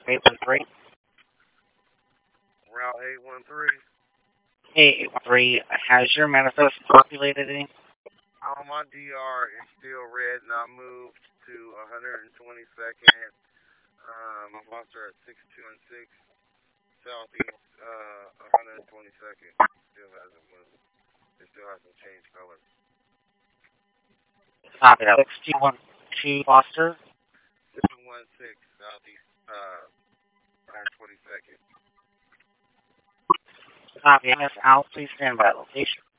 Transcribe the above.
813. Route 813. Hey, 813, has your manifest populated any? My DR is still red, not moved to 122nd. My monster at 6216 southeast, 122nd. Still hasn't moved. It still hasn't changed color. Copy that. 6212 Foster. 216 southeast, 122nd. Copy. MS Al, please stand by location.